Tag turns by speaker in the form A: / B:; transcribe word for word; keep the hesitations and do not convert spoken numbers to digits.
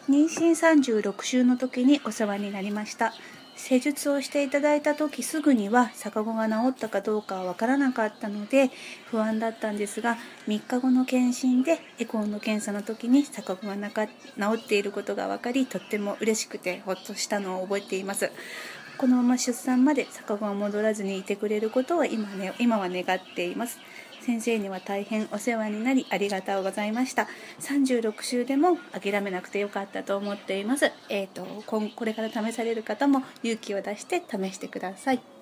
A: 妊娠さんじゅうろく週の時にお世話になりました。施術をしていただいた時すぐには逆子が治ったかどうかはわからなかったので不安だったんですが、みっかごの検診でエコーの検査の時に逆子がなか治っていることが分かり、とっても嬉しくてほっとしたのを覚えています。このまま出産まで逆子が戻らずにいてくれることを今、ね、今は願っています。先生には大変お世話になりありがとうございました。さんじゅうろく週でも諦めなくてよかったと思っています。えーと、これから試される方も勇気を出して試してください。